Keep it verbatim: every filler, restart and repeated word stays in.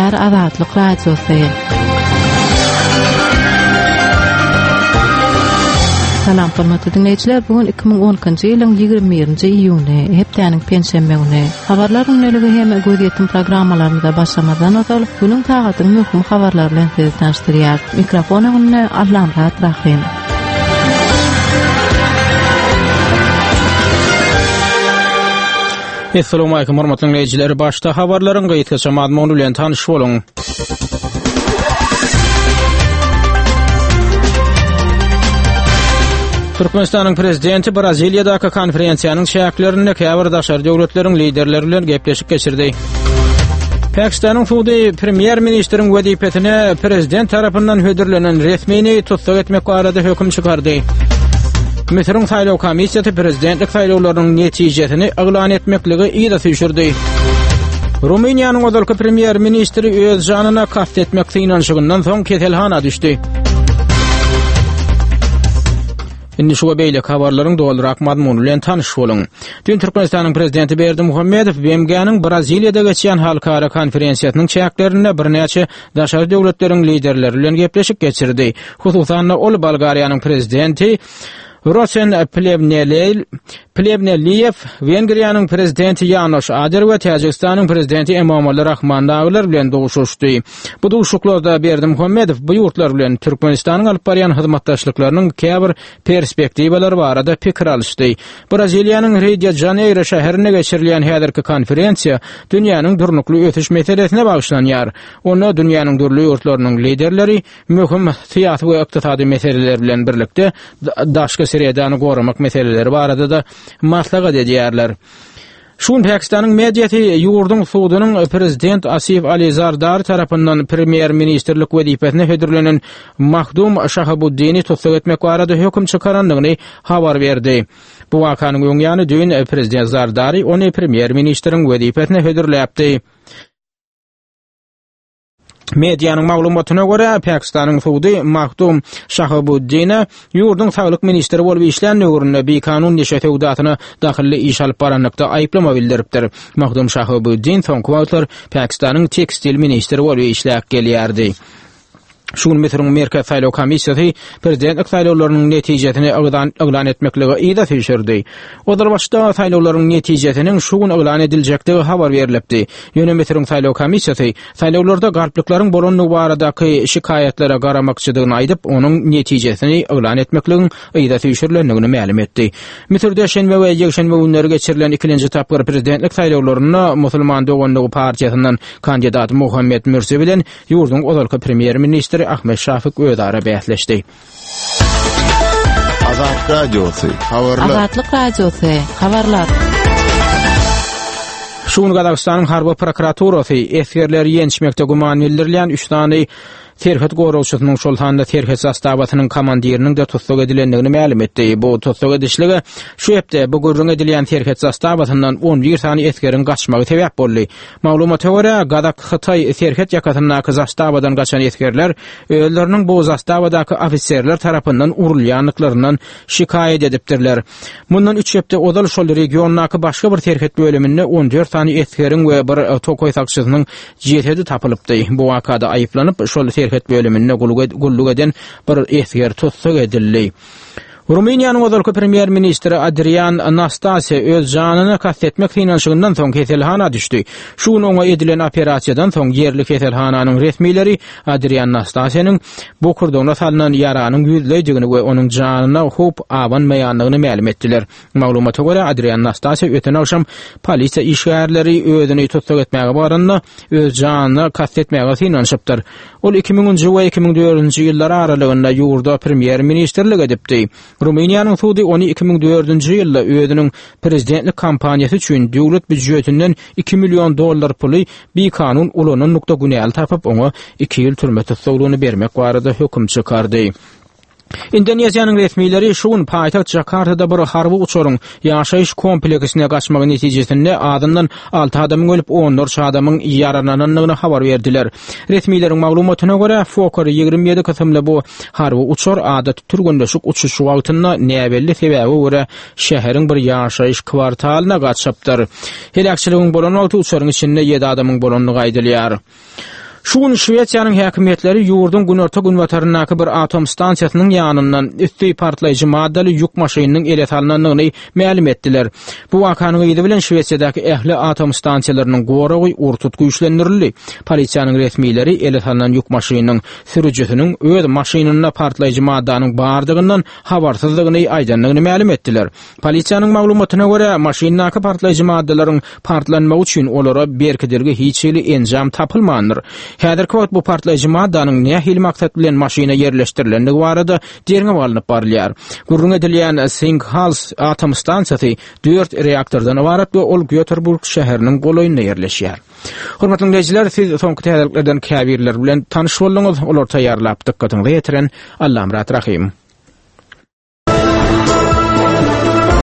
Habarlar Azatlyk Radiosu. Salam hormatly dinleyijiler, bugün iki ming onunçy ýylyň ýygrimi birinji iýuny, hepdeniň penşembe güni. Habarlar günneligi hem göýdýetdim programmalarynda başlamadan öňe günüň tagatyny möhüm habarlar bilen sizi tanıştyrýar. Mikrofon öňünde Allamrat Rahim. Assalamu alaykum hormatly dinleyijiler, başda habarlaryň gaýtgaça mazmuny bilen tanyşyp boluň. Türkmenistanyň prezidenti Braziliýadaky konferensiýanyň şäherlerinde käbir daşary döwletleriň liderleri bilen gepleşip geçirdi. Pakistanyň Suudi premier ministriň wezipetine prezident tarapyndan hödürlenen resmini tutsak etmek barada höküm çykardy. Misriň saýlaw komissiýasy prezidentlik saýlawlarynyň netijesini eglan etmekligi ýa-da süýşürdi. Ruminiýanyň özalky premier ministri öz janyna kast etmek synanşygyndan soň keselhana düşdi. Indi şu beýle habarlaryň doldurak mazmuny bilen tanyşyp boluň. Dün Türkmenistanyň prezidenti Berdimuhammedow B M G'niň Braziliýada geçýän halkara konferensiýasynyň çäklerinde birnäçe daşary döwletleriň liderleri bilen gepleşip geçirdi. Hususan ol Bolgariýanyň prezidenti Rosen Plevnelil Plevneliyev, Wengriýanyň prezidenti Janoš Ader we Täjikistanyň prezidenti Emomali Rahmandaýlar bilen doguşuşdy. Bu doguşuklarda Berdimuhammedow bu ýurtlar bilen Türkmenistanyň alyp barýan hyzmatdaşlyklarynyň käbir perspektiwalary barada pikir alışdy. Braziliýanyň Rio de Janeiro şäherine geçirilýän häzirki konferensiýa dünýäniň durnukly ötüş meselesine bagşlanýar. Onda dünýäniň dürli ýurtlarynyň liderleri möhüm syýasy we ykdysady meseleler bilen birlikde daşky serýadany goramak meseleleri barada da maslahat edýärler. Şun Pakistanyň mediýasy ýurduň suudynyň prezident Asif Ali Zardari tarapyndan premier ministrlik wezipetine hödürlenen Mahdum Shahabuddini tutsak etmek barada höküm çykaranlygyny habar berdi. Bu wakanyň öňýany dün prezident Zardari ony premier ministriň wezipetine hödürläpdi. Mediýanyň maglumatyna görä Pakistanyň suudy Mahdum Shahabuddin ýurduň saglyk ministri bolup işlän nöwründe bir kanun neşe tewdatyna dahilli iş alyp baranlykda aýplama bildiripdir. Mahdum Shahabuddin soňky wagtlar Pakistanyň tekstil ministri bolup işläp gelýärdi. Şun Misriň Merkez Saýlaw Komissiýasy prezidentlik saýlawlarynyň netijesini eglan etmekligi ýa-da süýşürdi. Odar başda saýlawlaryň netijesiniň şugun eglan ediljekdigi habar berilipdi. Ýöne Misriň Saýlaw Komissiýasy saýlawlarda garplyklaryň bolanlygy baradaky şikayetlere garamakçydygyny aýdyp, onuň netijesini eglan etmekligin ýa-da süýşürlendigini ma'lum etdi. Misirde şenbe we ýekşenbe günleri geçirilen ikinji tapgyr prezidentlik saýlawlaryna Musulman Döwrenligi partiýasyndan kandidat Muhammed Mursi bilen ýurduň ozalky premier ministri Ahmet Şafik ödara bähleşdi. Azat Radiosu, habarlar. Azatlyk Radiosu, habarlar. Şun Gazagystanyň harby prokuraturasy esgerler ýenişmekde guman bildirilýän üç tany Terhet gorulşynyň şol handa terhet zastawatynyň komandiriniň de tutsak edilendigini ma'lum etdi. Bu tutsak edişligi şu hepde bu gurrun edilýän terhet zastawatyndan on bir tany esgerin gaçmagy sebäp boldy. Maglumata görä Gadak Hytaý terhet ýakatynyň zastawadan gaçan esgerler özleriniň bu zastawadaky ofitserler tarapyndan urulýanlyklaryndan şikayet edipdirler. Mundan üç hepde odal şol regionnaky başga bir terhet bölüminde on dört tany esgerin we bir tokoý sakçysynyň jetedi tapylypdy. Bu wakada aýyplanyp şol terhet bölümünde gulluk eden bir esger tutsak edildi. Ruminiýanyň özalky premier ministri Adrian Nastase öz janyna kast etmek synanşygyndan soň keselhana düşdi. Şuň oňa edilen operasiýadan soň ýerli keselhananyň resmileri Adrian Nastase'niň bu kurdagna salynan ýaranyň ýüzleýdigini we onuň janyna hop awanmaýanlygyny ma'lum etdiler. Maglumata görä Adrian Nastase öten akşam polisiýa işgärleri özüni tutsak etmäge baranda öz janyna kast etmäge synanşypdyr. Ol iki minňinji we iki ming dördünji ýyllar aralygynda ýurda premier ministrlik edipdi. Ruminiýanyň suudy ony iki ming dördünji ýylda özüniň prezidentlik kampaniýasy üçin döwlet büdjetinden iki million dollar puly bir kanun ulanyň nukta günäl tapyp oňa iki ýyl türme tutuklugyny bermek barada höküm çykardy. Indoneziýanyň resmileri şuň paýtagt Jakartada bir harby uçuryň ýaşaýyş kompleksine gaçmagy netijesinde adyndan altı adamyň ölüp on adamyň ýaralananlygyny habar berdiler. Resmiýetiň maglumatyna görä Fokker ýigirmi ýedi kysymly bu harby uçur adat türgünleşik uçuş wagtyna näbelli sebäbi görä şäheriň bir ýaşaýyş kwartalyna gaçypdyr. Helakçylygyň bolan altı uçuryň içinde ýedi adamyň bolanlygy aýdylýar. Şuun Şwetsiýanyň häkimetleri ýurdun günorta günbataryndaky bir atom stansiýasynyň ýanyndan üstü partlaýjy maddali ýük maşynynyň elet alnanyny ma'lum etdiler. Bu wakanyň ýyly bilen Şwetsiýadaky ähli atom stansiýalarynyň goragy urtut güýçlendirildi. Polisiýanyň resmiýleri elet alınan ýük maşynynyň sürüjüsiniň öz maşynyna partlaýjy maddanyň bardygyndan habarsyzlygyny aýdanlygyny ma'lum etdiler. Polisiýanyň maglumatyna görä, maşyndaky partlaýjy maddalaryň partlanmagy üçin olara berkidirgi hiç hili enjam tapylmandyr. Häzirki wagt bu partlaýjy maddanyň nähili maksat bilen maşyna yerleşdirilendigi barada derňe alınıp barylýar. Gurrun edilýän Singhals atom stansiýasy dört reaktordan ibaret we ol Göteborg şäheriniň golaýynda yerleşýär. Hormatly dinleýijiler, siz soňky täzeliklerden käbirler bilen tanyş boldunuz. Olar taýýarlap dikkatiňizi ýetiren Allam rahim.